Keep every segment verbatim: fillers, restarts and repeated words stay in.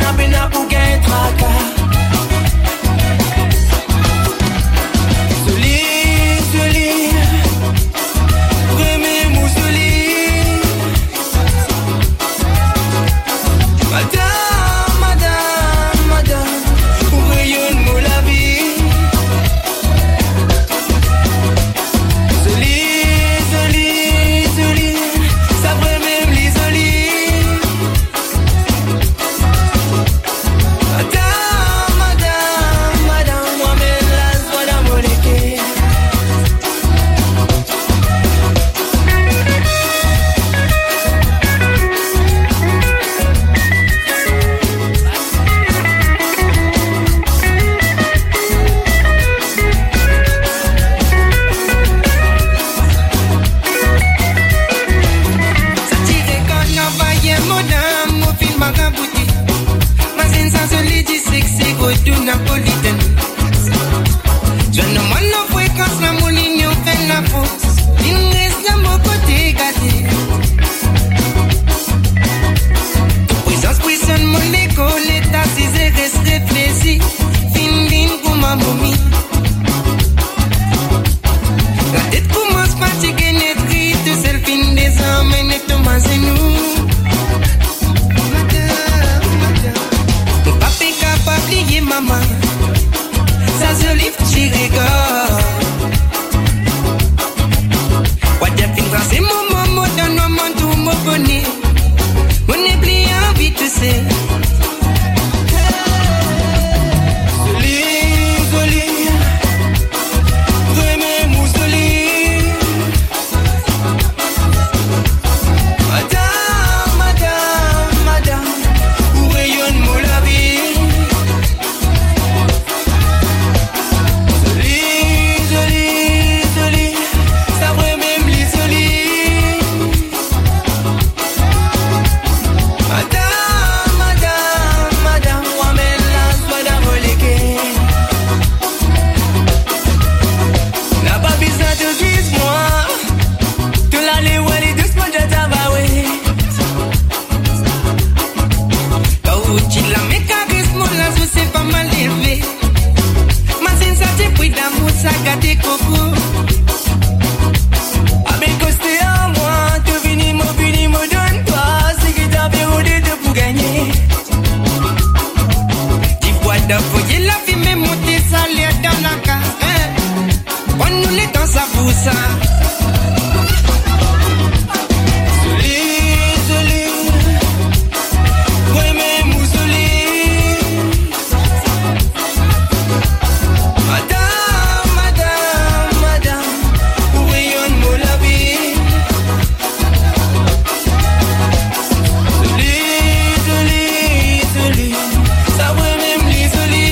pena pena pour gagner tracas. Soli, soli, vraiment mou soli. Madame, madame, madame, pour rayonner mou la vie. Soli, soli, soli, ça vrai même les soli. Madame, madame, madame, moi-même la soie d'amoleke. Ça tire quand on voyait mon âme, mon film a rabouté. Ma sensation lui dit sexy, go to Napolitaine. Je ne m'en ai fréquence, la mouline, on fait la fausse. Il reste à mon côté gâté. Puissance, puissance, mon écho, l'état, si c'est reste réfléchi. Fin, fin, pour ma momie. La tête commence fatiguée, net rite, seul fin des hommes, et net Thomas et nous. Madame, madame, mon papa est capable d'oublier maman. Ça se livre, j'y rigole. What you think, c'est mon maman, dans mon monde, tout mon bonnet. Mon ébli envie de se. Soli, soli, vraiment mou soli. Madame, madame, madame, où rayonne mon la vie. Soli, soli, soli, ça vrai même les soli. Madame, madame, madame, moi-même la soie d'amoleke. N'a pas besoin de grise-moi. De l'aller où elle est doucement de tabaoué. Quand tu la mets charisme, la sauce c'est pas mal élevé. Ma sensation pris d'amour, ça gâte coco. Avec costé à moi, te vini, mo vini, mo donne-toi. C'est que t'as bien rodé de pour gagner. Tu vois d'envoyer la vie, mais monter ça l'air dans la case. Hein? Prends-nous les temps, ça pour ça. Soli, soli, vraiment mou soli. Madame, madame, madame, où rayonne mon la vie. Soli, soli, soli, ça vrai même les soli.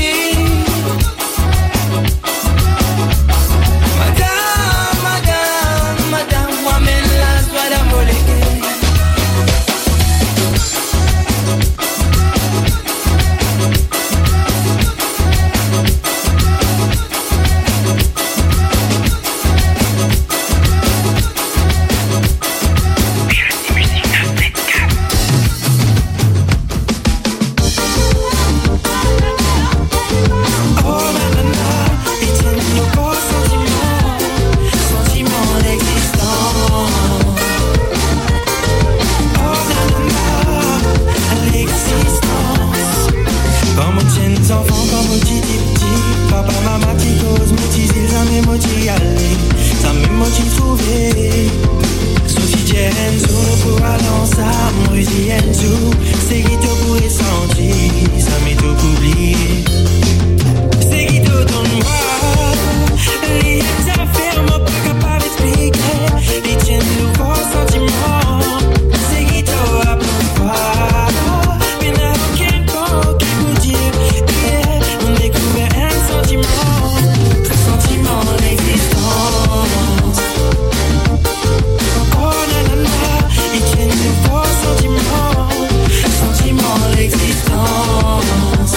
Madame, madame, madame, moi-même la soie d'amoleke. Oh nanana, Etienne nos beaux sentiments, sentiments d'existence. Oh nanana, l'existence. Comme on tient les enfants, comme on dit des petits. Papa, maman, t'y cause, mais t'y dis jamais, moi t'y aller. Ça même moi t'y trouver. Sophie Dienzo, pour aller ensemble, moi j'y Enzo. C'est qui te pourrait sentir, ça m'est tout oublié. C'est qui te donne moi. Les affaires, moi pas capable d'expliquer. Les tiennes nouveaux sentiments. C'est qui te a pouvoir. Mais n'a aucun mot qui vous dit. Yeah, on découvre un sentiment. Ce sentiment d'existence. Oh nanana, les tiennes nouveaux sentiments. Sentiment d'existence.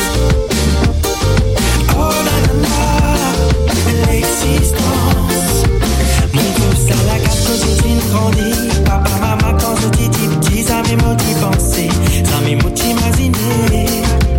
Oh nanana, l'existence. Mon groupe ça la carte quand j'ai une grandie. Papa, maman quand j'étais petit, ça m'est motivé penser, ça m'est motivé imaginer.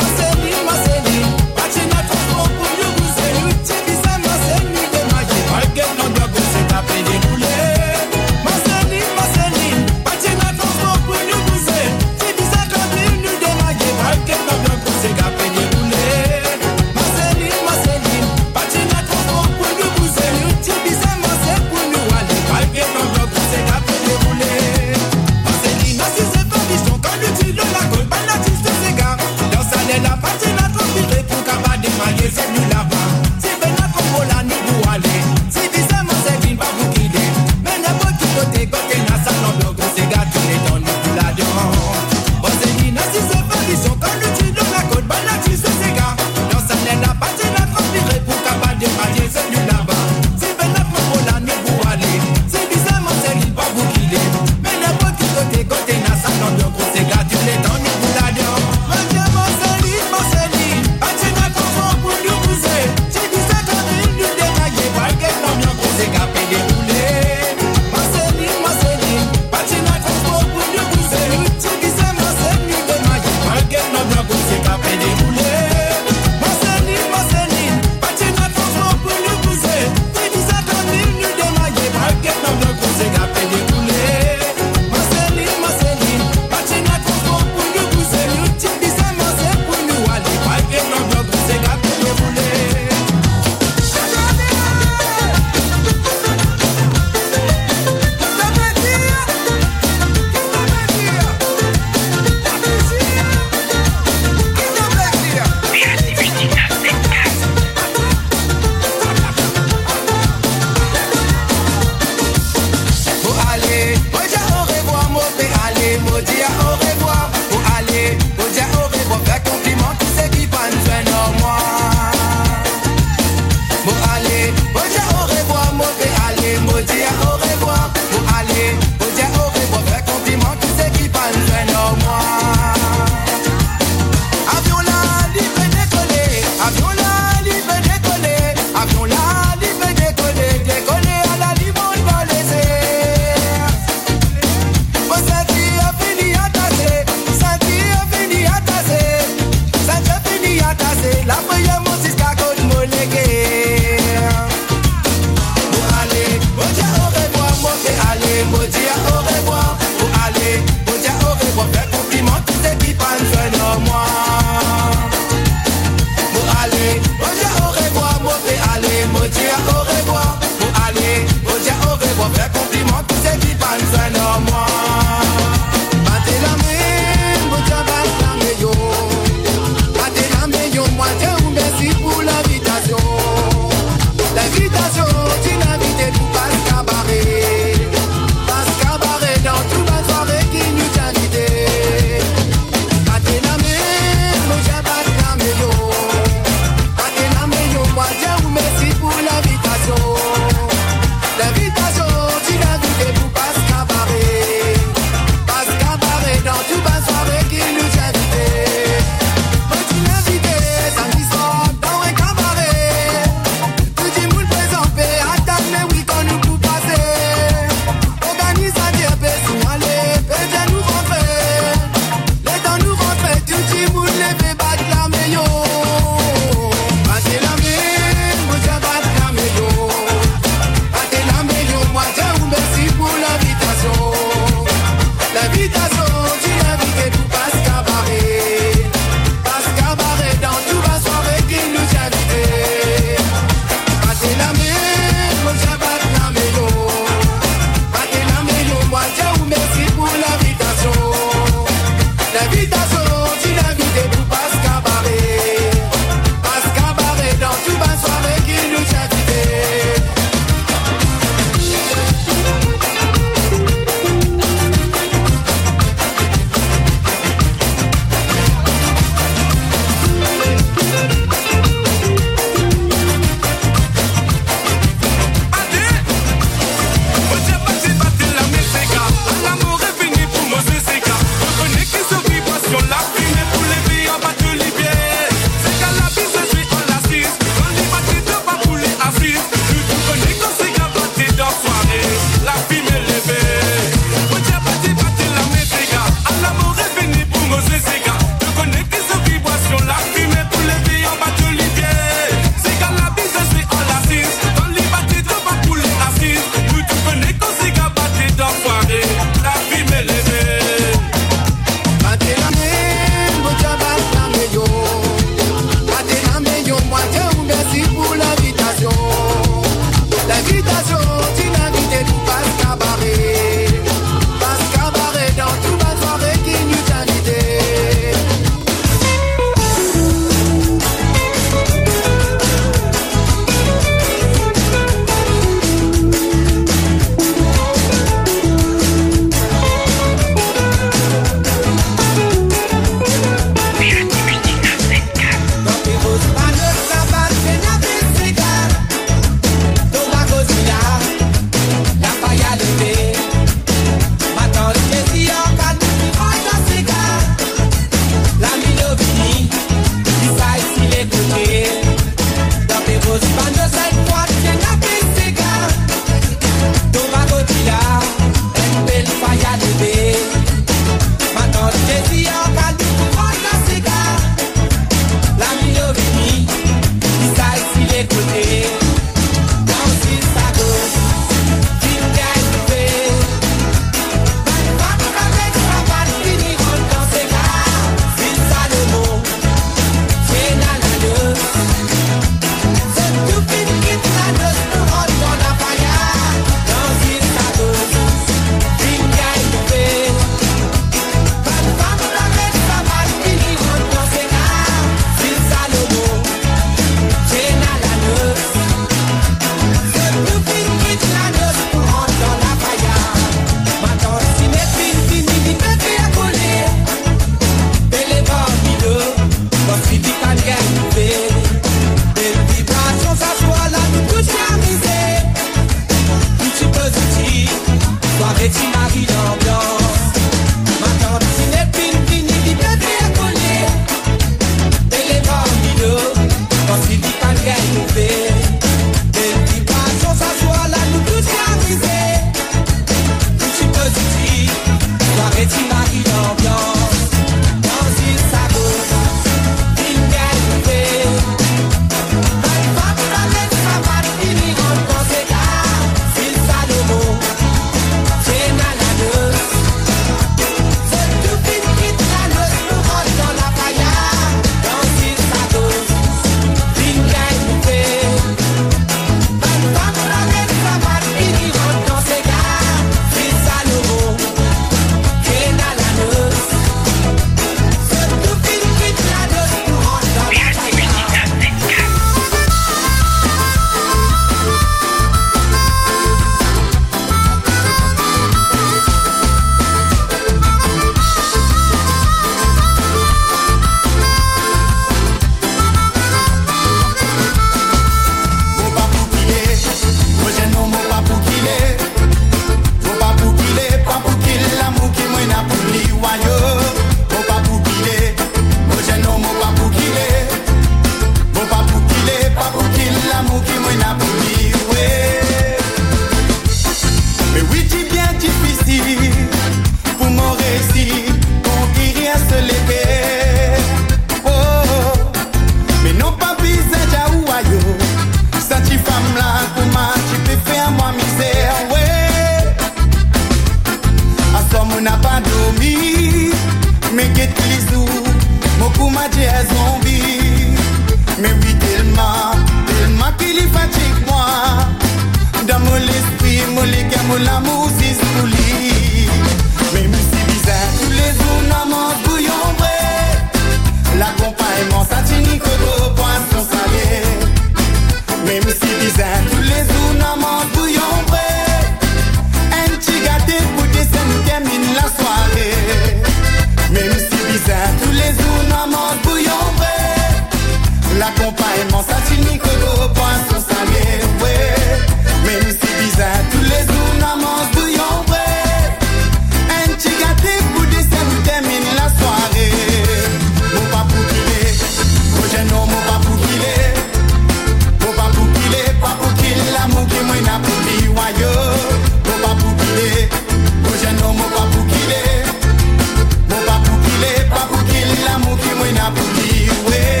tout, mon coup m'a dit à zombie. Mais oui, tellement, tellement qu'il est fatigue moi. Dans mon esprit, mon légué, mon amour, c'est ce lit. Mais c'est bizarre, tous les jours, on mange bouillon vrai. L'accompagnement, ça tient que poisson salé. Même si bizarre, tous les jours, on mange bouillon vrai. Un petit gâté pour descendre, nous termine la soirée. Même si bizarre, tous les jours, on mange bouillon vrai. L'accompagnement, ça tient que poisson salé. Ouais. Même si bizarre, tous les jours, on mange bouillon vrai. Un petit gâté pour descendre, nous termine la soirée. Mon papou qu'il est, mon jeune homme, mon papou qu'il est. Mon papou qu'il est, papou qu'il est, l'amour qui m'a n'a pour lui, wayo. Mon papou qu'il est, mon jeune homme, mon papou qu'il est. Mon papou qu'il est, papou qu'il est, l'amour qui m'a n'a pour lui, ouais.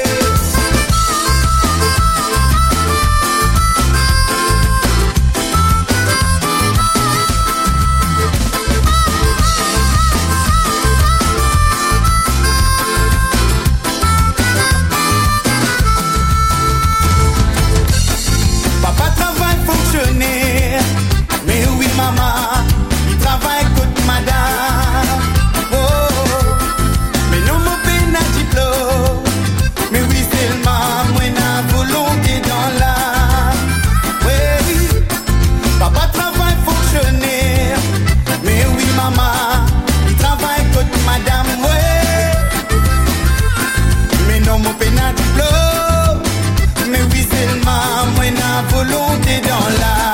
Mais oui maman, il travaille contre madame. Oh, mais non mon père n'a diplôme. Mais oui seulement moi n'a volonté dans l'âme. Oui, papa travaille fonctionnaire. Mais oui maman, il travaille contre madame. Ouais, mais non mon père n'a diplôme. Mais oui seulement moi n'a volonté dans l'âme.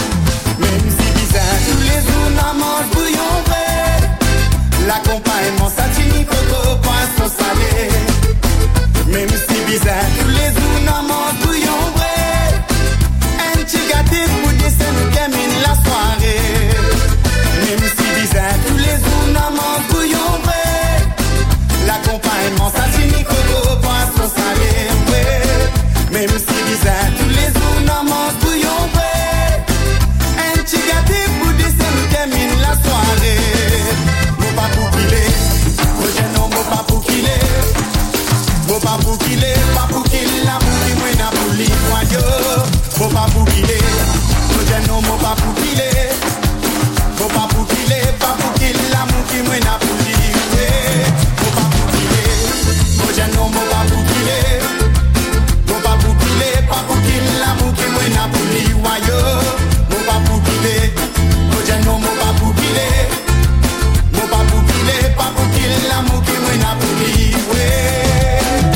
L'accompagnement, ça tient coco, poisson salé. Même si bizarre, tous les jours, on mange bouillon vrai. Un petit gâté pour descendre, nous termine la soirée. Même si bizarre, tous les jours, on mange bouillon vrai. L'accompagnement, ça tient coco, poisson salé. Ouais. Même si bizarre, tous les jours, on mange bouillon vrai. Un petit gâté pour descendre, nous termine la soirée. Papou qu'il est, mon jeune homme, mon papou qu'il est. Mon papou qu'il est, papou qu'il est, l'amour qui m'a n'a pour lui, voyou. Mon papou qu'il est, mon jeune homme, mon papou qu'il est. Mon papou qu'il est, papou qu'il est, l'amour qui m'a n'a pour lui, ouais. Mon papou qu'il est, mon jeune homme, mon papou qu'il est. Mon papou qu'il est, papou qu'il est, l'amour qui m'a n'a pour lui, voyou. Mon papou qu'il est, mon jeune homme, mon papou qu'il est. Papou qu'il est, papou qu'il est, l'amour qui m'a n'a pour lui, ouais.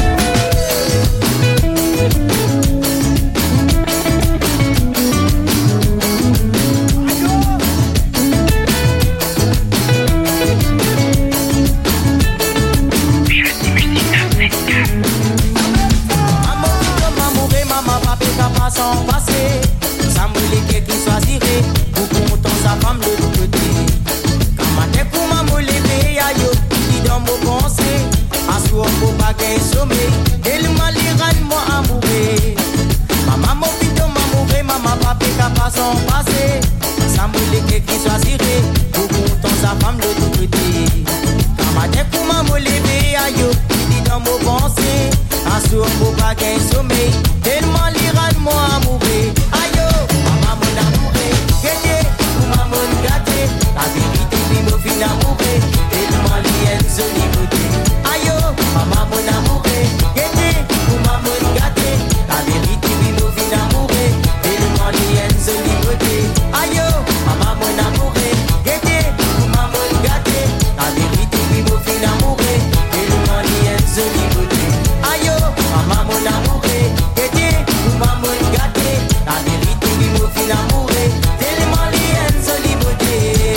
Maman, maman, maman, papa, papa, sans passer. Ça me l'est qui choisirait pour content sa femme de l'autre côté. Matin pour maman lever ayo, qui dans mon pensée, à soir pour bagay sommeil, tellement l'irane moi amouré. Maman mon fils maman vrai, maman papa capable sans passer, ça me l'est qui choisirait pour content sa femme de tout côté. Matin pour maman lever ayo, qui dans mon pensée, à soir pour bagay sommeil, tellement l'irane moi amouré. Ayo, maman mon amouré, qu'est-ce pour maman gâté, la vérité. Mon fin amouré, tellement lienne jolie beauté. Ayo, maman mon amouré, gâté, pour maman gâté. La vérité, oui, mon fin amouré, tellement lienne jolie beauté. Ayo, maman mon amouré, gâté, pour maman gâté. La vérité, oui, mon fin amouré, tellement lienne jolie beauté. Ayo, maman mon amouré, gâté, pour maman gâté. La vérité, oui, mon fin amouré, tellement lienne jolie beauté.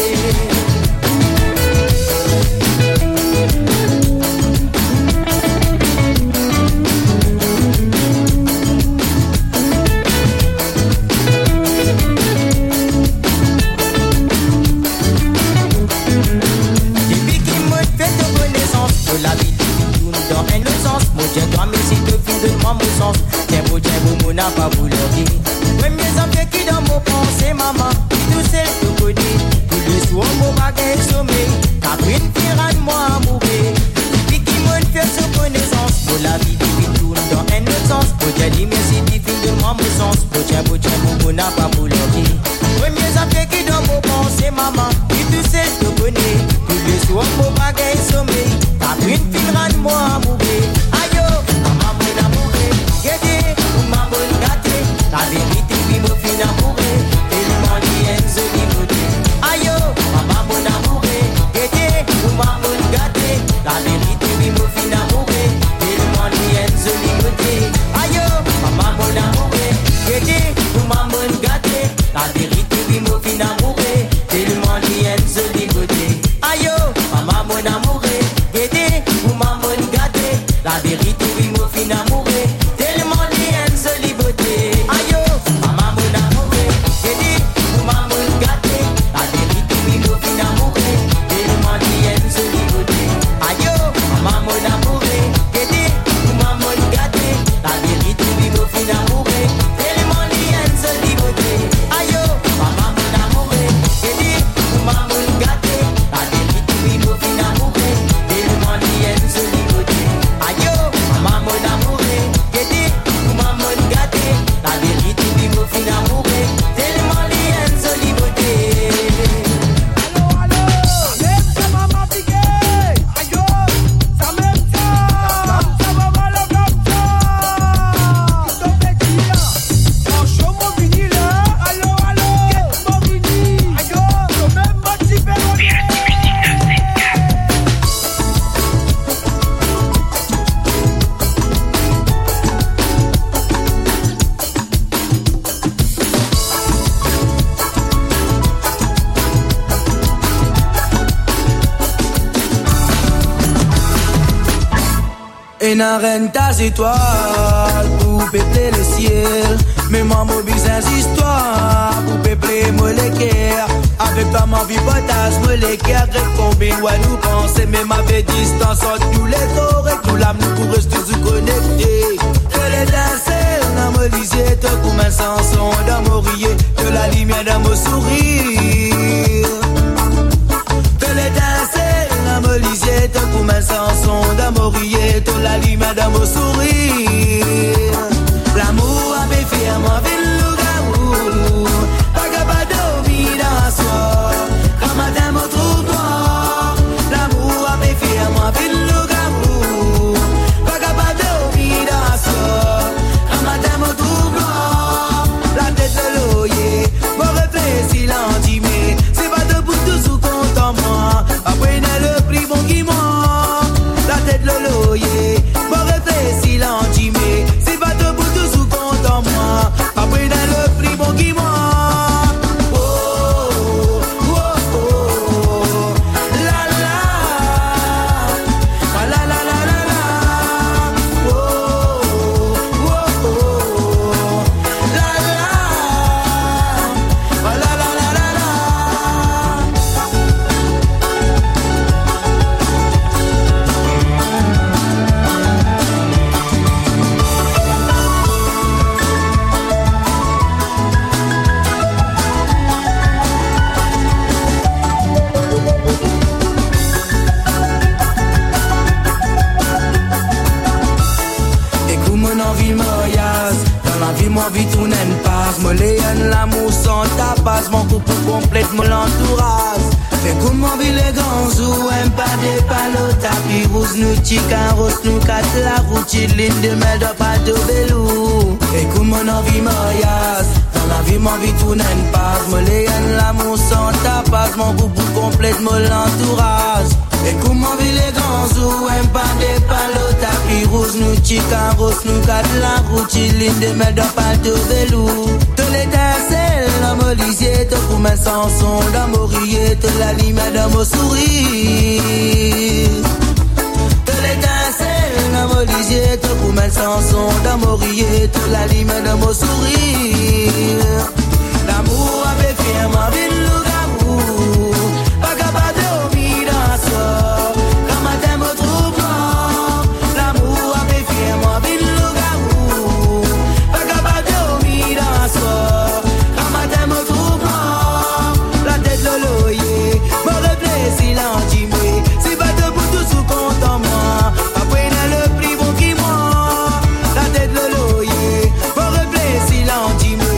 N'a pas voulu dire. Mais mes enfants qui dans mon pensée, maman, tout celle que connais, tous les soirs mon bagage sommeil, Catherine Ferrand moi amoureux. Boucha boucha boubou n'a pas bouloki. Premier affaire qui dans mon pensée maman, qui tu sais je te connais. Tous les soirs mon bagage sommeil, t'as pris une fille rende-moi à mourir. Aïe oh, maman mon amouré, guédé, ou maman gâté. La vérité oui me fin amouré, tellement lien joli beauté. Aïe oh, maman mon amouré, guédé, ou maman gâté. La vérité oui me fin amouré, tellement lien joli beauté. Aïe oh, maman mon amouré, guédé, ou maman gâté. La vérité oui me fin amouré, tellement lien joli beauté. Aïe oh, maman mon amouré, guédé, ou maman gâté. La vérité oui me fin amouré, tellement lien joli beauté. Aïe oh, maman mon amouré, guédé, ou maman gâté. La vérité oui me fin amouré, tellement lien joli beauté. Aïe oh, maman mon amouré, guédé, ou maman gâté. La vérité oui me fin amouré, tellement lien joli beauté. Aïe oh, maman mon amouré, guédé, ou maman gâté. La vérité oui me fin amouré, tellement lien joli beauté. Aïe oh, maman mon amouré, guédé, ou maman gâté. La vérité oui me fin amouré, tellement lien joli beauté. Allo, allo, même ça maman piqué. Aïe oh, ça même ça. Ça va mal comme ça. Qui t'en fait dire? Franchement mon vini là. Allo, allo, mon vini. Aïe oh, je même motivé. Et n'a reine tas étoiles pour peupler le ciel. Mais moi mobile sans histoire pour peupler moi les cœurs. Avec toi ma vie potage moi les cœurs. Combien ouais nous penser même avec distance entre tous les corps et tout l'âme nous pour rester toujours connectés. Que l'étincelle dans mon lycée te comme un chanson dans mon rire. Que la lumière dans mon sourire. Que l'étincelle dans mon lycée te comme un chanson dans mon rire. Que la lumière dans mon sourire. L'amour avait fait moi ville le garou. Pas capable de dormir dans soi. Quand matin me trouve noir. L'amour avait fait moi ville le garou. Pas capable de dormir dans soi. Quand matin me trouve noir. La tête de l'oyer. Me réfléchit l'antimé. C'est pas debout toujours content moi. Après le prix bon qui mord. La tête de l'oyer. Me réfléchit l'antimé. C'est pas debout toujours content moi. Après le prix bon qui mord. Vie tout n'en passe, me léon l'amour sans tapas, mon couple complète mon entourage. Mais comment vit les grands jours, un pas de palo, tapis rouge, nous chican, rose, nous casse la route, ligne de mer de pas de vélo. Et comment on vit mariage, dans la vie, mon vie tout n'en passe, me léon l'amour sans tapas, mon couple complète mon entourage. Et comment vit les grands jours, un pas de palo, tapis rouge, nous chican, rose, nous casse la route, ligne de mer de pas de vélo. De l'étincelle dans mon lycée, te comme un chanson dans mon rire, te la lumière dans mon sourire. De l'étincelle dans mon lycée, te comme un chanson dans mon rire, te la lumière dans mon sourire. L'amour avait fait ma vie le garou, pas capable de dormir dans soi. Quand matin me trouve noir, l'amour avait fait ma vie le garou, pas capable de dormir dans soi. Quand matin me trouve noir, la tête de l'oyer, me réfléchit l'antimé. Si pas debout toujours content moi, après le prix bon qui moi. La tête de l'oyer, me réfléchit l'antimé.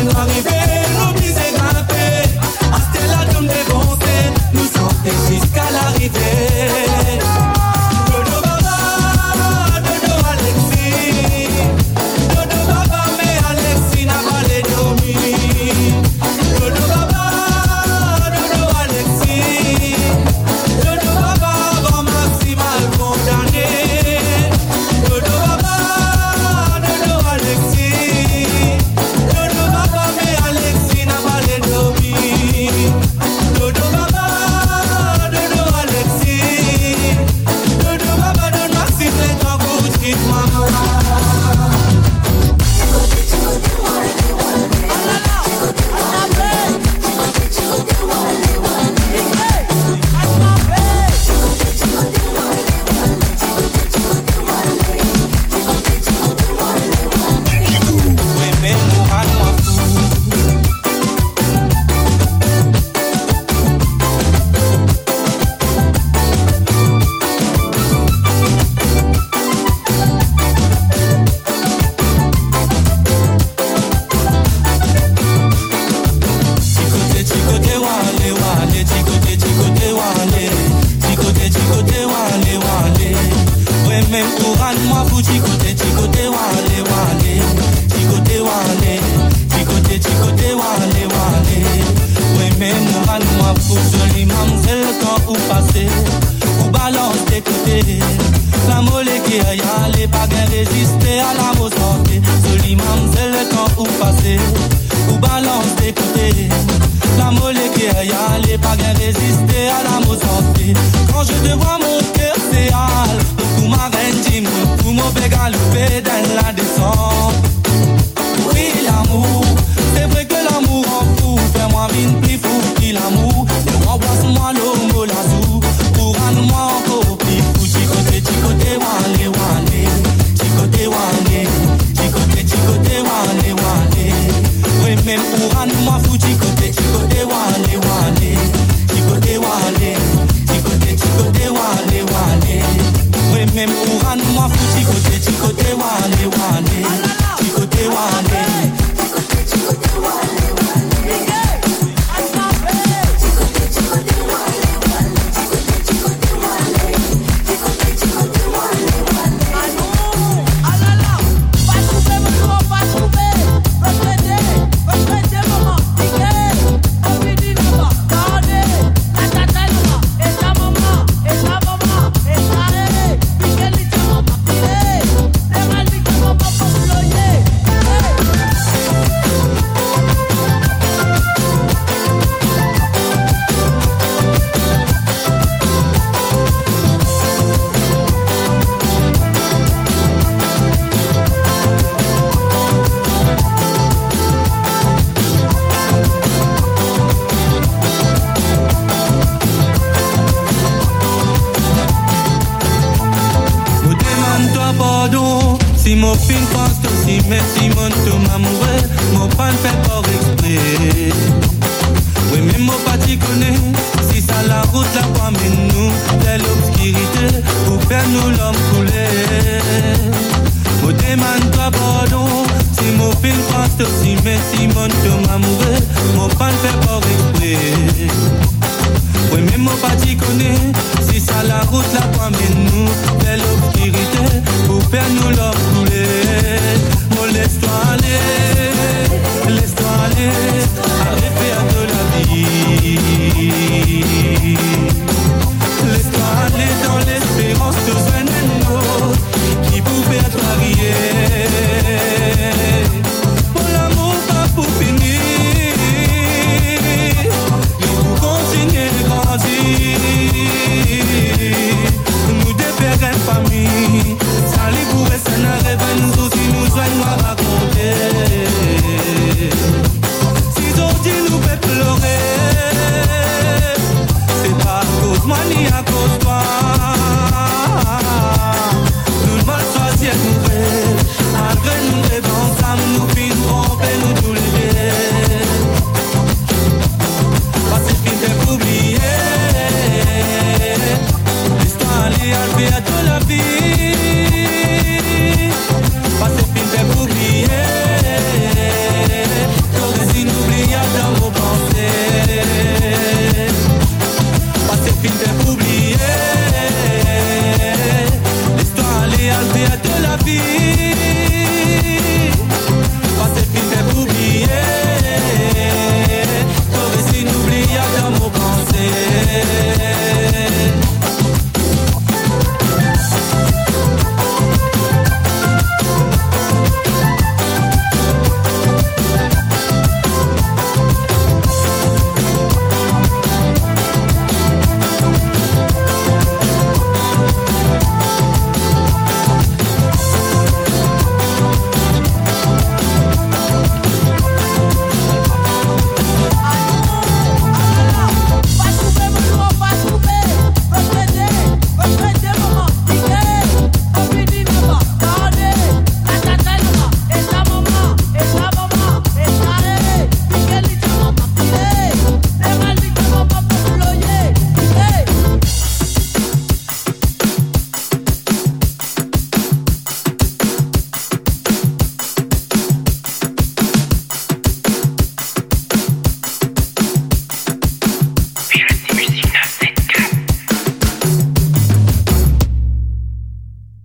arriver, nous briser grimper. Hasta la tombe défoncée, nous sortir jusqu'à l'arrivée. Dodo Baba, Dodo Alexis. Dodo Baba, mais Alexis n'a pas les dormi. Dodo Baba, Dodo Alexis. Dodo Baba, grand maximal condamné. Dodo Baba, Dodo Alexis. Dodo Baba, mais Alexis n'a pas les dormi. Dodo Baba, Dodo Alexis. Dodo Baba, Dodo Maxime, les temps pour chier maman. Si mon fin pense que si merci mon tout m'amoureux, mon pan fait pas exprès. Oui mais mon pas t'y connaît, si ça la route la pas mais nous, c'est l'obscurité pour faire nous l'homme couler. Mon demande toi pardon, si mon fin pense que si merci mon tout m'amoureux, mon pan fait pas exprès. Oui mais mon pas t'y connaît, si ça la route la pas mais nous, c'est l'obscurité pour faire nous l'homme couler. Mon laisse-toi aller, laisse-toi